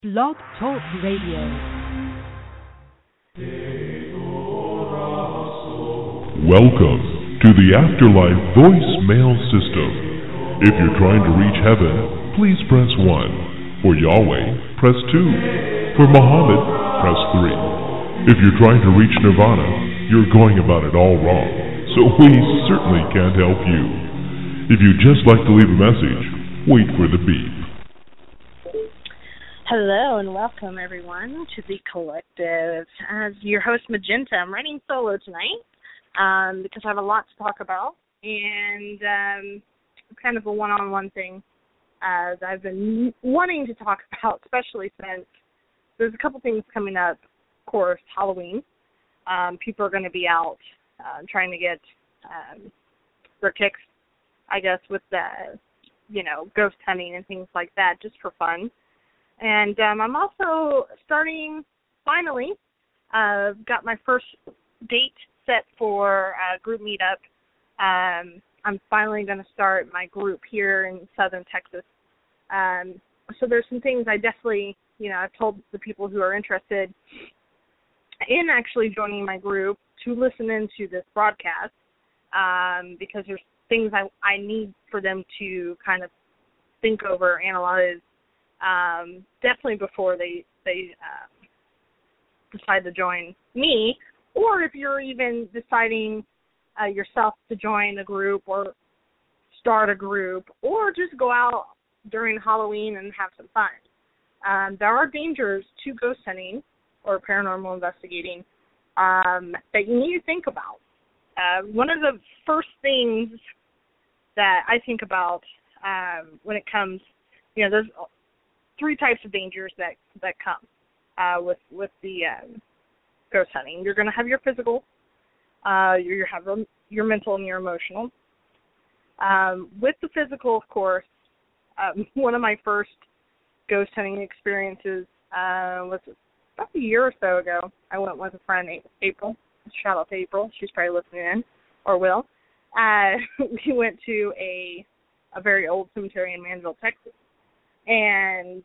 Blog Talk Radio. Welcome to the Afterlife voicemail system. If you're trying to reach heaven, please press 1. For Yahweh, press 2. For Muhammad, press 3. If you're trying to reach Nirvana, you're going about it all wrong, so we certainly can't help you. If you'd just like to leave a message, wait for the beep. Hello and welcome everyone to The Collective. As your host Magenta, I'm writing solo tonight because I have a lot to talk about, and kind of a one-on-one thing as I've been wanting to talk about, especially since there's a couple things coming up. Of course, Halloween. People are going to be out trying to get their kicks, I guess, with the, ghost hunting and things like that, just for fun. And I'm also starting, finally, got my first date set for a group meetup. I'm finally going to start my group here in southern Texas. So there's some things I definitely, I've told the people who are interested in actually joining my group to listen into this broadcast, because there's things I need for them to kind of think over, analyze, definitely before they decide to join me, or if you're even deciding yourself to join a group or start a group, or just go out during Halloween and have some fun. There are dangers to ghost hunting or paranormal investigating that you need to think about. One of the first things that I think about when it comes, there's three types of dangers that come with the ghost hunting. You're going to have your physical, you have your mental, and your emotional. With the physical, of course, one of my first ghost hunting experiences was about a year or so ago. I went with a friend, April. Shout out to April. She's probably listening in, or will. We went to a very old cemetery in Manville, Texas. And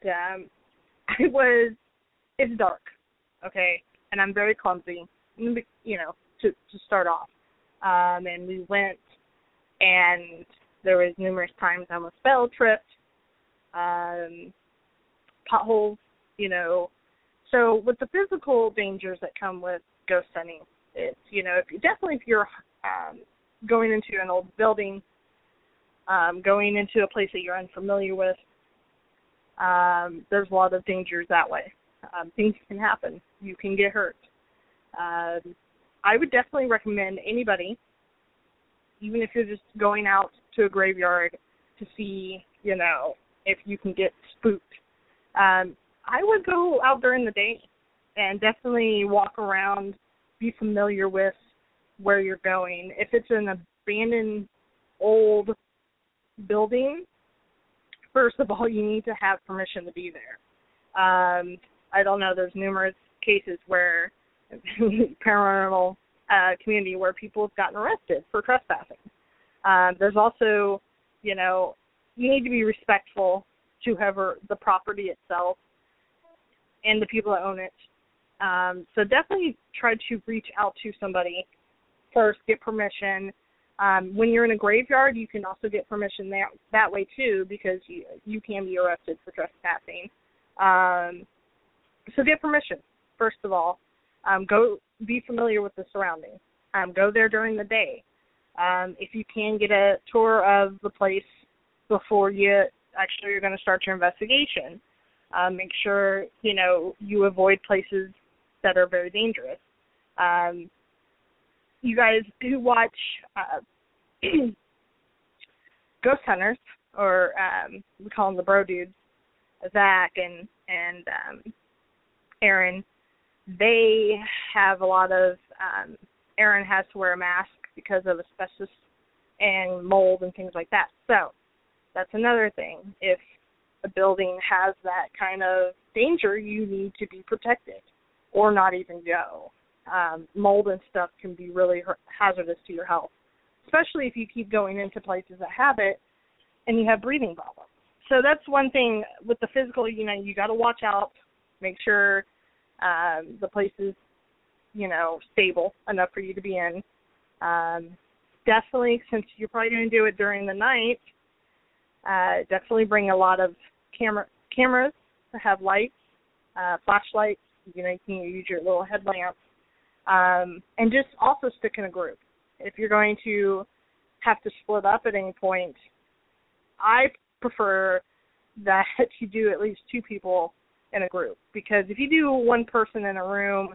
it's dark, okay, and I'm very clumsy, to start off. And we went, and there was numerous times I almost fell, tripped, potholes, So with the physical dangers that come with ghost hunting, it's, if you're going into an old building, going into a place that you're unfamiliar with, there's a lot of dangers that way. Things can happen. You can get hurt. I would definitely recommend anybody, even if you're just going out to a graveyard to see, if you can get spooked. I would go out during the day and definitely walk around, be familiar with where you're going. If it's an abandoned old building, first of all, you need to have permission to be there. I don't know, there's numerous cases where paranormal community where people have gotten arrested for trespassing. There's also, you need to be respectful to whoever the property itself and the people that own it. So definitely try to reach out to somebody first, get permission. When you're in a graveyard, you can also get permission that way too, because you can be arrested for trespassing. So get permission, first of all. Go be familiar with the surroundings. Go there during the day. If you can, get a tour of the place before you're going to start your investigation. Make sure, you avoid places that are very dangerous. You guys who watch Ghost Hunters, or we call them the bro dudes, Zach and Aaron, they have a lot of, Aaron has to wear a mask because of asbestos and mold and things like that. So that's another thing. If a building has that kind of danger, you need to be protected or not even go. Mold and stuff can be really hazardous to your health, especially if you keep going into places that have it and you have breathing problems. So that's one thing with the physical, you got to watch out Make sure the place is, stable enough for you to be in. Definitely, since you're probably going to do it during the night, definitely bring a lot of cameras that have lights, flashlights. You can use your little headlamps. And just also stick in a group. If you're going to have to split up at any point, I prefer that you do at least 2 people in a group, because if you do one person in a room,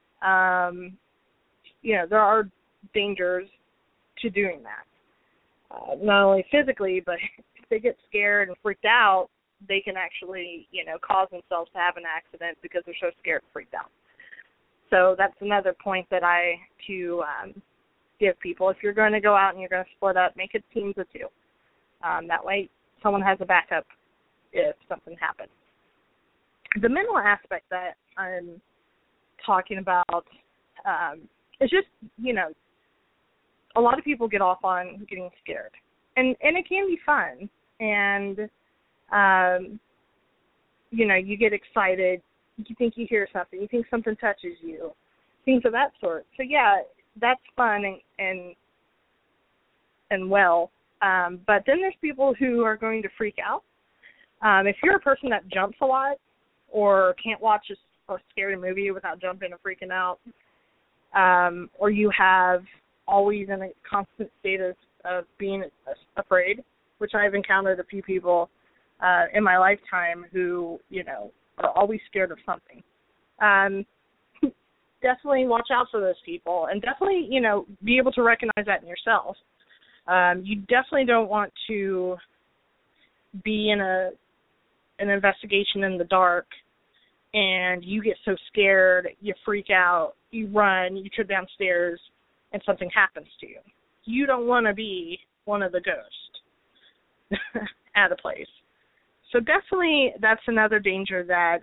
there are dangers to doing that. Not only physically, but if they get scared and freaked out, they can actually, cause themselves to have an accident because they're so scared and freaked out. So that's another point that I give people. If you're going to go out and you're going to split up, make it teams of 2. That way someone has a backup if something happens. The mental aspect that I'm talking about is just, a lot of people get off on getting scared. And it can be fun. And, you get excited. You think you hear something. You think something touches you. Things of that sort. So, yeah, that's fun and well. But then there's people who are going to freak out. If you're a person that jumps a lot or can't watch a scary movie without jumping or freaking out, or you have always in a constant state of being afraid, which I've encountered a few people in my lifetime who, are always scared of something. Definitely watch out for those people, and definitely, be able to recognize that in yourself. You definitely don't want to be in an investigation in the dark and you get so scared, you freak out, you run, you trip downstairs, and something happens to you. You don't want to be one of the ghosts at a place. So definitely that's another danger that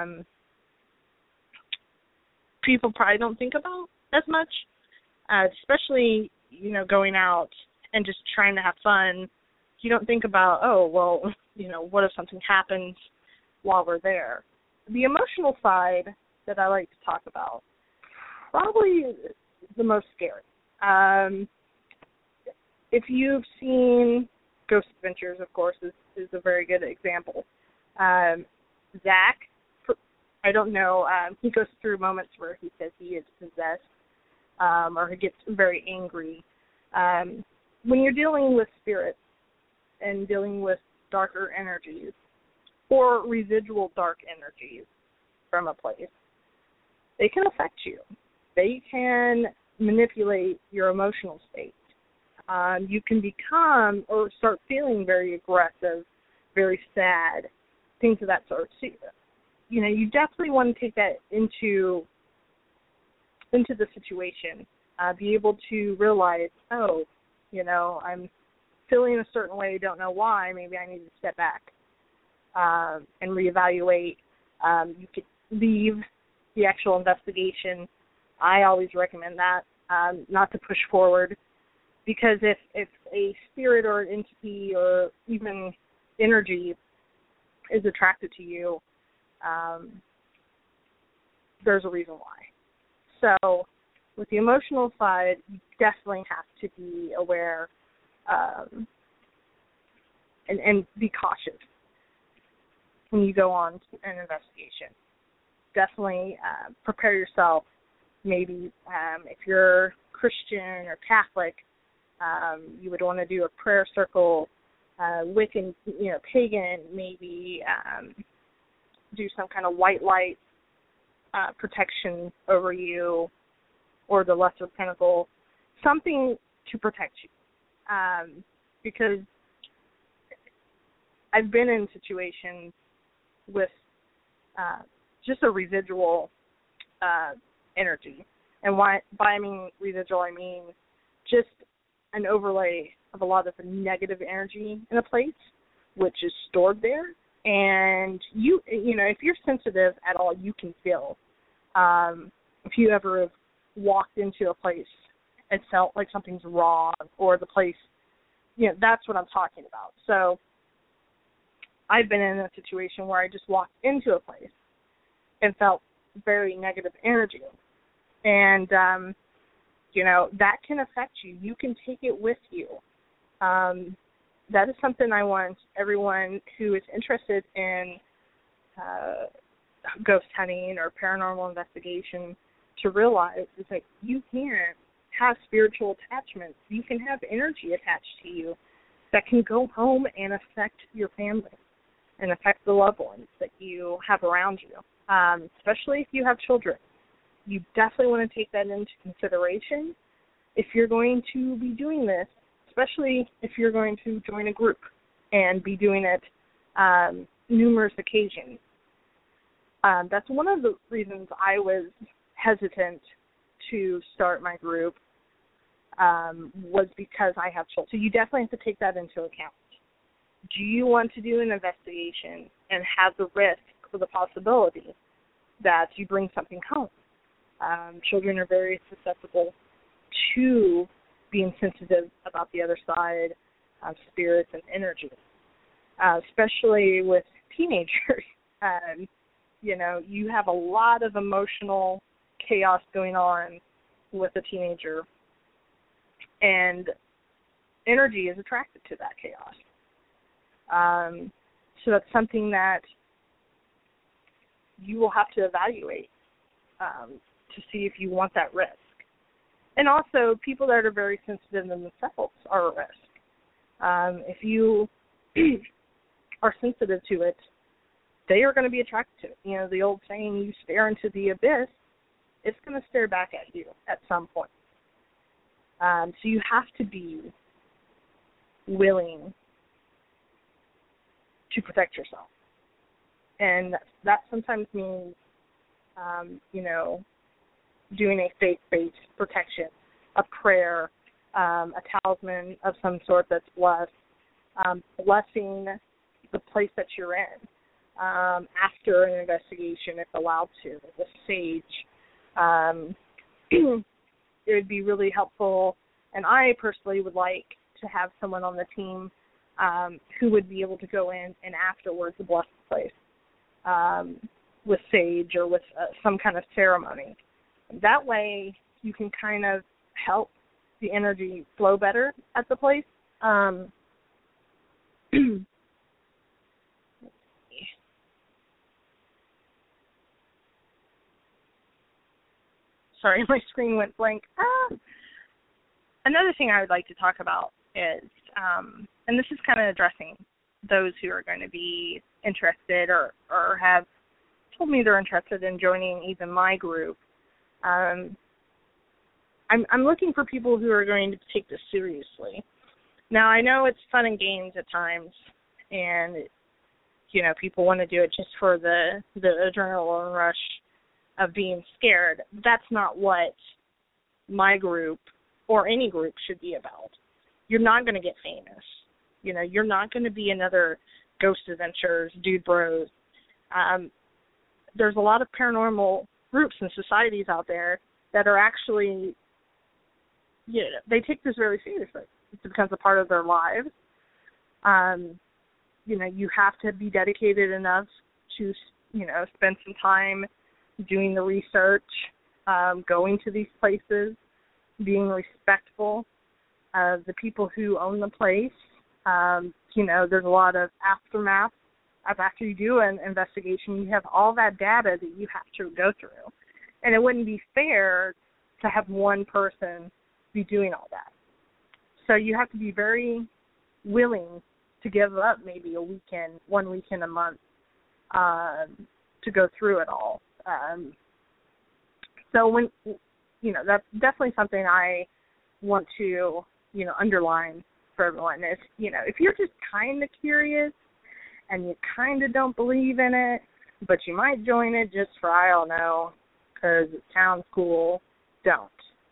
people probably don't think about as much, especially, going out and just trying to have fun. You don't think about, what if something happens while we're there? The emotional side that I like to talk about, probably the most scary. If you've seen Ghost Adventures, of course, is a very good example. Zach, I don't know, he goes through moments where he says he is possessed, or he gets very angry. When you're dealing with spirits and dealing with darker energies or residual dark energies from a place, they can affect you. They can manipulate your emotional state. You can become or start feeling very aggressive, very sad, things of that sort. So, you definitely want to take that into the situation. Be able to realize, I'm feeling a certain way, don't know why, maybe I need to step back and reevaluate. You could leave the actual investigation. I always recommend that, not to push forward, because if a spirit or an entity or even energy is attracted to you, there's a reason why. So with the emotional side, you definitely have to be aware and be cautious when you go on an investigation. Definitely prepare yourself. Maybe if you're Christian or Catholic, you would want to do a prayer circle. Wiccan, pagan, maybe do some kind of white light protection over you, or the lesser pinnacle, something to protect you. Because I've been in situations with just a residual energy. And by I mean residual, I mean just an overlay of a lot of the negative energy in a place, which is stored there. And if you're sensitive at all, you can feel. If you ever have walked into a place and felt like something's wrong, or the place, that's what I'm talking about. So I've been in a situation where I just walked into a place and felt very negative energy. And, that can affect you. You can take it with you. That is something I want everyone who is interested in ghost hunting or paranormal investigation to realize is that you can have spiritual attachments. You can have energy attached to you that can go home and affect your family and affect the loved ones that you have around you, especially if you have children. You definitely want to take that into consideration if you're going to be doing this, especially if you're going to join a group and be doing it numerous occasions. That's one of the reasons I was hesitant to start my group, was because I have children. So you definitely have to take that into account. Do you want to do an investigation and have the risk or the possibility that you bring something home? Children are very susceptible to being sensitive about the other side, spirits and energy, especially with teenagers. You have a lot of emotional chaos going on with a teenager, and energy is attracted to that chaos. So that's something that you will have to evaluate to see if you want that risk. And also, people that are very sensitive themselves are a risk. If you are sensitive to it, they are going to be attracted to it. The old saying, you stare into the abyss, it's going to stare back at you at some point. So you have to be willing to protect yourself. And that sometimes means, doing a faith-based protection, a prayer, a talisman of some sort that's blessed, blessing the place that you're in after an investigation, if allowed to, with sage. It would be really helpful, and I personally would like to have someone on the team who would be able to go in and afterwards bless the place with sage or with some kind of ceremony. That way you can kind of help the energy flow better at the place. Sorry, my screen went blank. Another thing I would like to talk about is, and this is kind of addressing those who are going to be interested or have told me they're interested in joining even my group. I'm looking for people who are going to take this seriously. Now, I know it's fun and games at times, and, people want to do it just for the adrenaline rush of being scared. That's not what my group or any group should be about. You're not going to get famous. You're not going to be another Ghost Adventures, Dude Bros. There's a lot of paranormal groups and societies out there that are actually, they take this very seriously. It becomes a part of their lives. You have to be dedicated enough to, spend some time doing the research, going to these places, being respectful of the people who own the place. There's a lot of aftermath. After you do an investigation, you have all that data that you have to go through. And it wouldn't be fair to have one person be doing all that. So you have to be very willing to give up maybe one weekend a month to go through it all. So when, that's definitely something I want to, underline for everyone. If you're just kind of curious and you kind of don't believe in it, but you might join it just for, I don't know, because it sounds cool, don't.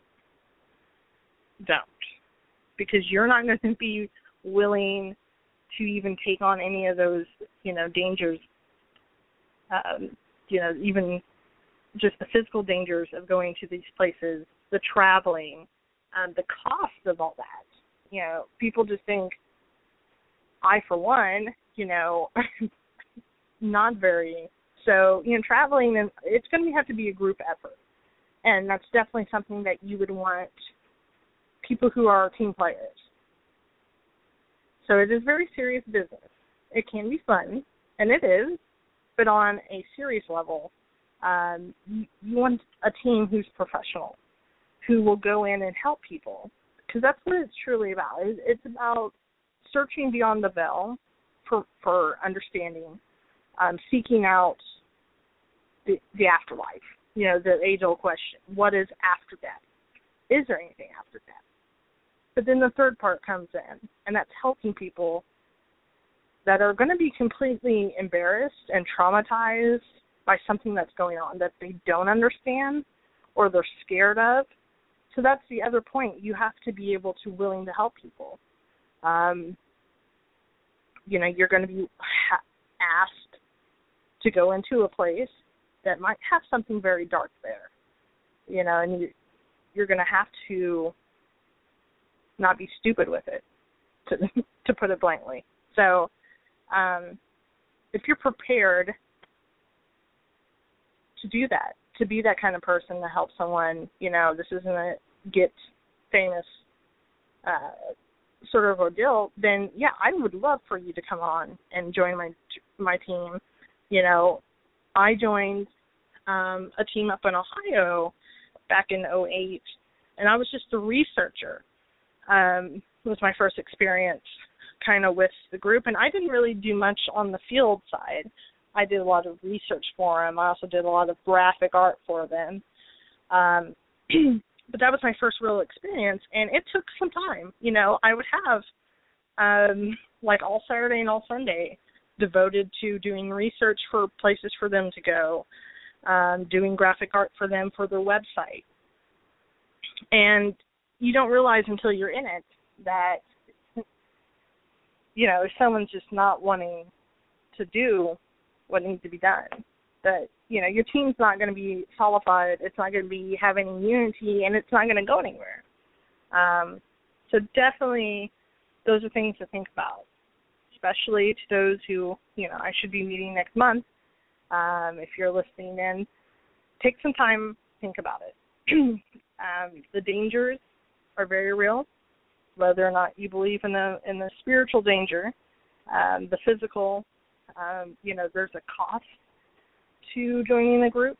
Because you're not going to be willing to even take on any of those, dangers, even just the physical dangers of going to these places, the traveling, the cost of all that. People just think, I, for one, not very So, traveling, and it's going to have to be a group effort. And that's definitely something that you would want people who are team players. So it is very serious business. It can be fun, and it is, but on a serious level, you want a team who's professional, who will go in and help people, because that's what it's truly about. It's about searching beyond the veil for understanding, seeking out the afterlife, the age-old question, what is after death? Is there anything after death? But then the third part comes in, and that's helping people that are going to be completely embarrassed and traumatized by something that's going on that they don't understand or they're scared of. So that's the other point. You have to be able to willing to help people. You're going to be asked to go into a place that might have something very dark there, and you're going to have to not be stupid with it, to put it blankly. So if you're prepared to do that, to be that kind of person to help someone, this isn't a get famous sort of ordeal, then, yeah, I would love for you to come on and join my team. I joined a team up in Ohio back in 2008, and I was just a researcher. It was my first experience kind of with the group, and I didn't really do much on the field side. I did a lot of research for them. I also did a lot of graphic art for them. But that was my first real experience, and it took some time. I would have like all Saturday and all Sunday devoted to doing research for places for them to go, doing graphic art for them for their website. And you don't realize until you're in it that, if someone's just not wanting to do what needs to be done, that, your team's not going to be solidified, it's not going to be having unity, and it's not going to go anywhere. So definitely those are things to think about, especially to those who, I should be meeting next month. If you're listening in, take some time, think about it. The dangers are very real, whether or not you believe in the spiritual danger, the physical. There's a cost to joining the group,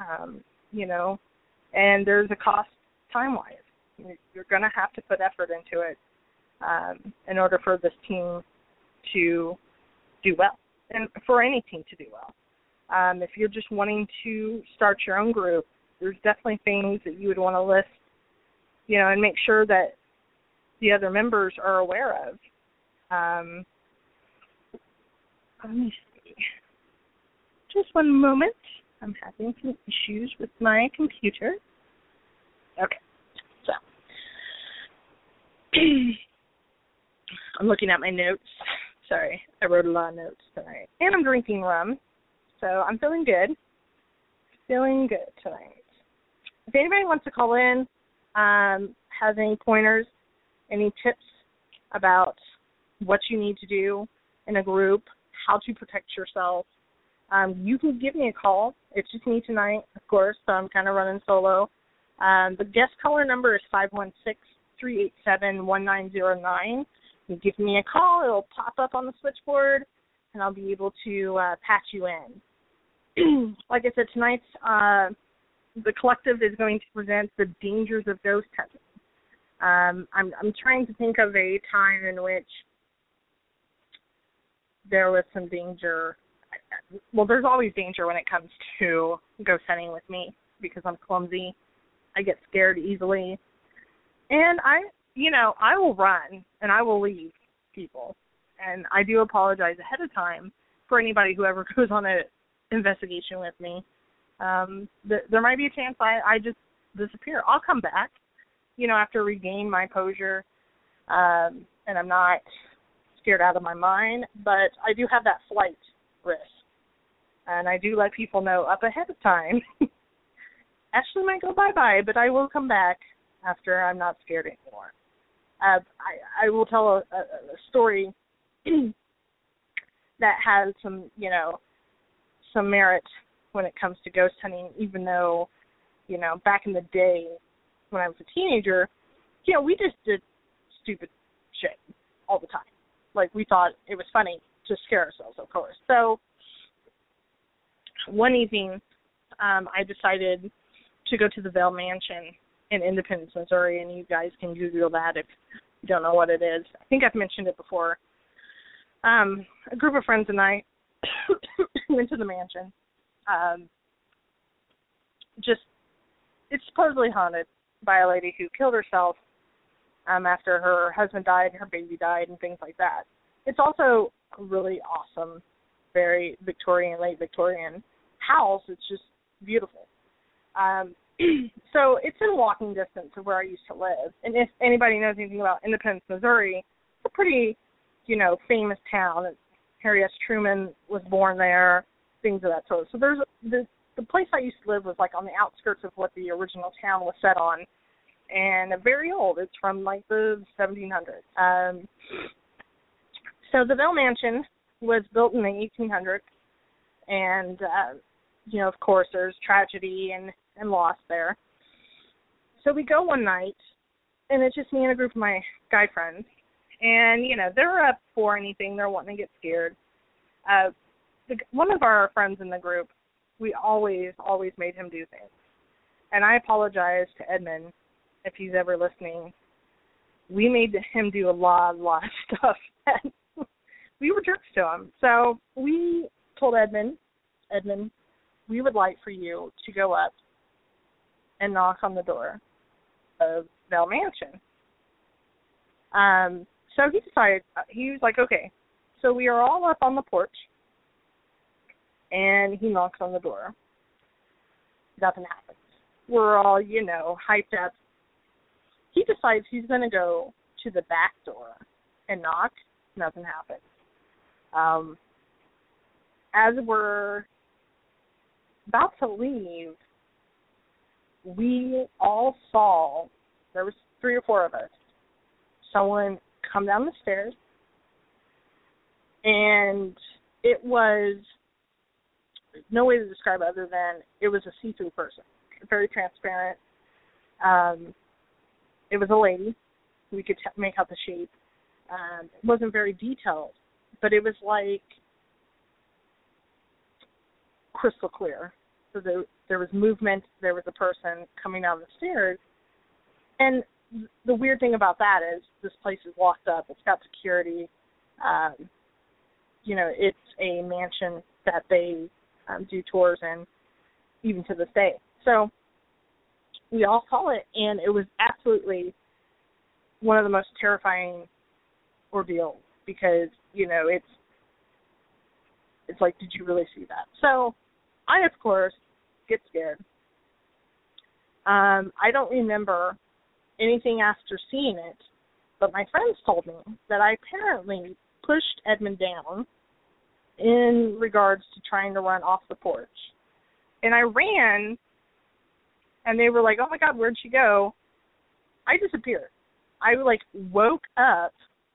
and there's a cost time-wise. You're going to have to put effort into it in order for this team to do well, and for any team to do well. If you're just wanting to start your own group, there's definitely things that you would want to list, and make sure that the other members are aware of. Let me see. Just one moment. I'm having some issues with my computer. Okay. So, I'm looking at my notes. Sorry, I wrote a lot of notes tonight. And I'm drinking rum, so I'm feeling good. Feeling good tonight. If anybody wants to call in, has any pointers, any tips about what you need to do in a group, how to protect yourself, you can give me a call. It's just me tonight, of course, so I'm kind of running solo. The guest caller number is 516-387-1909. You give me a call, it'll pop up on the switchboard, and I'll be able to patch you in. Like I said, tonight's the collective is going to present the dangers of ghost hunting. I'm trying to think of a time in which there was some danger. Well, there's always danger when it comes to ghost hunting with me because I'm clumsy. I get scared easily. And I will run and I will leave people. And I do apologize ahead of time for anybody who ever goes on an investigation with me. There might be a chance I just disappear. I'll come back, after regain my posure, and I'm not scared out of my mind, but I do have that flight risk. And I do let people know up ahead of time. Ashley might go bye-bye, but I will come back after I'm not scared anymore. I will tell a story that has some, some merit when it comes to ghost hunting, even though, you know, back in the day when I was a teenager, you know, we just did stupid shit all the time. Like, we thought it was funny to scare ourselves, of course. So one evening, I decided to go to the Vail Mansion in Independence, Missouri, and you guys can Google that if you don't know what it is. I think I've mentioned it before. A group of friends and I went to the mansion. It's supposedly haunted by a lady who killed herself after her husband died and her baby died and things like that. It's also a really awesome, very Victorian, late Victorian house. It's just beautiful. So it's in walking distance of where I used to live. And if anybody knows anything about Independence, Missouri, it's a pretty, you know, famous town. Harry S. Truman was born there, things of that sort. So there's the place I used to live was like on the outskirts of what the original town was set on, and very old. It's from like the 1700s. So the Vail Mansion was built in the 1800s, and you know, of course, there's tragedy and loss there. So we go one night, and it's just me and a group of my guy friends, and you know, they're up for anything. They're wanting to get scared. One of our friends in the group, we always made him do things. And I apologize to Edmund if he's ever listening. We made him do a lot of stuff. We were jerks to him. So we told Edmund, we would like for you to go up and knock on the door of Vail Mansion. So he decided, he was like, okay. So we are all up on the porch, and he knocks on the door. Nothing happens. We're all, you know, hyped up. He decides he's going to go to the back door and knock. Nothing happens. As we're about to leave, we all saw, there was 3 or 4 of us, someone come down the stairs, and it was no way to describe it other than it was a see-through person, very transparent. It was a lady. We could make out the shape. It wasn't very detailed, but it was like crystal clear. So there was movement. There was a person coming down the stairs. And the weird thing about that is this place is locked up. It's got security. You know, it's a mansion that they do tours in, even to this day. So we all saw it, and it was absolutely one of the most terrifying ordeals because, you know, it's like, did you really see that? So I, of course, get scared. I don't remember anything after seeing it, but my friends told me that I apparently pushed Edmund down in regards to trying to run off the porch. And I ran, and they were like, oh, my God, where'd she go? I disappeared. I, like, woke up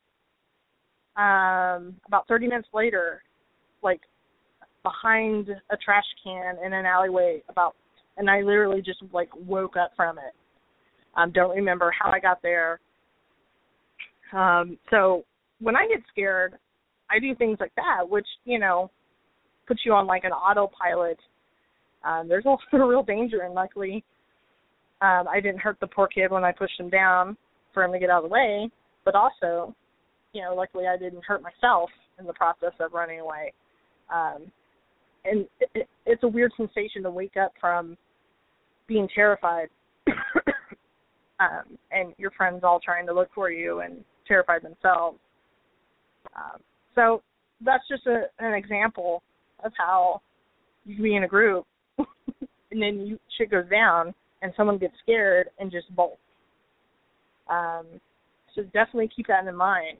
about 30 minutes later, like, behind a trash can in an alleyway and I literally just, like, woke up from it. Don't remember how I got there. So when I get scared, I do things like that, which, you know, puts you on, like, an autopilot. There's also real danger, and luckily I didn't hurt the poor kid when I pushed him down for him to get out of the way, but also, you know, luckily I didn't hurt myself in the process of running away. And it's a weird sensation to wake up from being terrified and your friends all trying to look for you and terrified themselves. So that's just an example of how you can be in a group and then shit goes down and someone gets scared and just bolts. So definitely keep that in mind.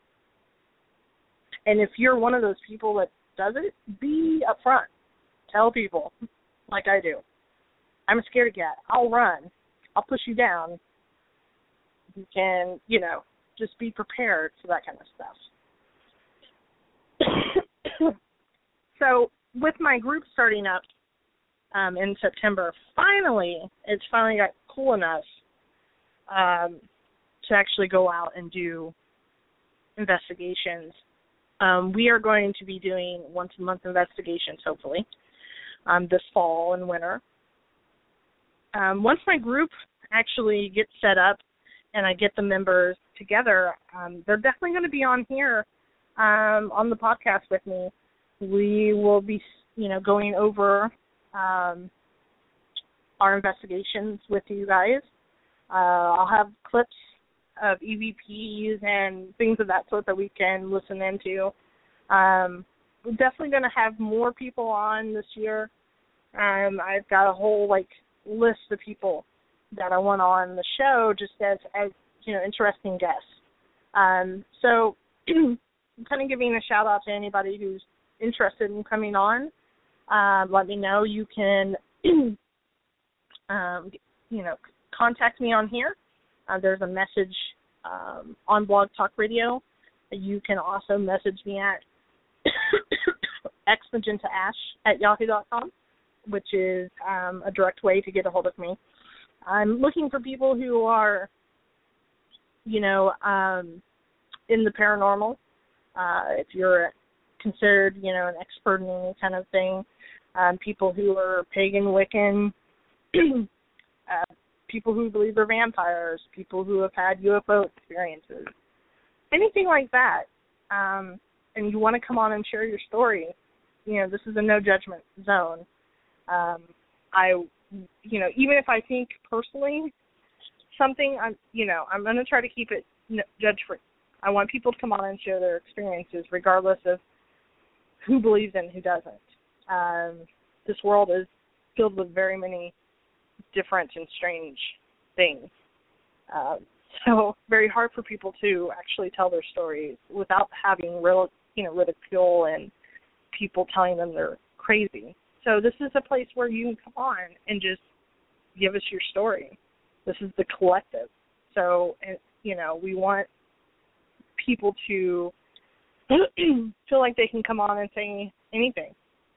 And if you're one of those people that does it, be upfront. Tell people, like I do. I'm a scaredy cat. I'll run. I'll push you down. You can, you know, just be prepared for that kind of stuff. So with my group starting up in September, it's finally got cool enough to actually go out and do investigations. We are going to be doing once-a-month investigations, hopefully, this fall and winter. Once my group actually gets set up and I get the members together, they're definitely going to be on here on the podcast with me. We will be, going over our investigations with you guys. I'll have clips of EVPs and things of that sort that we can listen into. We're definitely going to have more people on this year. I've got a whole list of people that I want on the show just as interesting guests. So I'm kind of giving a shout out to anybody who's interested in coming on. Let me know. You can contact me on here. There's a message on Blog Talk Radio. You can also message me at xmagentaash@yahoo.com, which is a direct way to get a hold of me. I'm looking for people who are, in the paranormal. If you're considered, an expert in any kind of thing, people who are pagan, Wiccan, people who believe they're vampires, people who have had UFO experiences, anything like that, and you want to come on and share your story, this is a no judgment zone. Even if I think personally something, I'm going to try to keep it judge-free. I want people to come on and share their experiences regardless of who believes and who doesn't. This world is filled with very many different and strange things. So very hard for people to actually tell their stories without having ridicule and people telling them they're crazy. So this is a place where you can come on and just give us your story. This is the collective. So, we want people to feel like they can come on and say anything.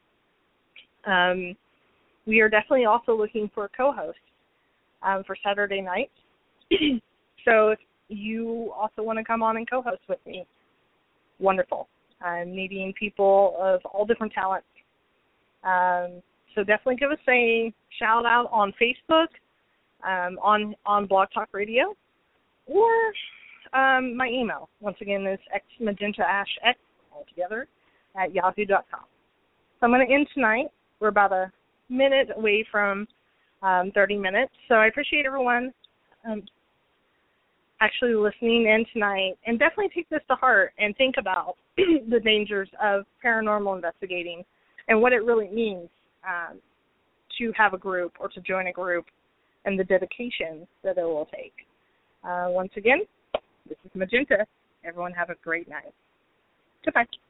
We are definitely also looking for a co-host for Saturday nights. So if you also want to come on and co-host with me, wonderful. I'm needing people of all different talents. So definitely give us a shout out on Facebook, on Blog Talk Radio, or my email, once again, is xmagentaash, all together, @yahoo.com. So I'm going to end tonight. We're about a minute away from 30 minutes. So I appreciate everyone actually listening in tonight, and definitely take this to heart and think about the dangers of paranormal investigating and what it really means to have a group or to join a group and the dedication that it will take. Once again, this is Magenta. Everyone have a great night. Goodbye.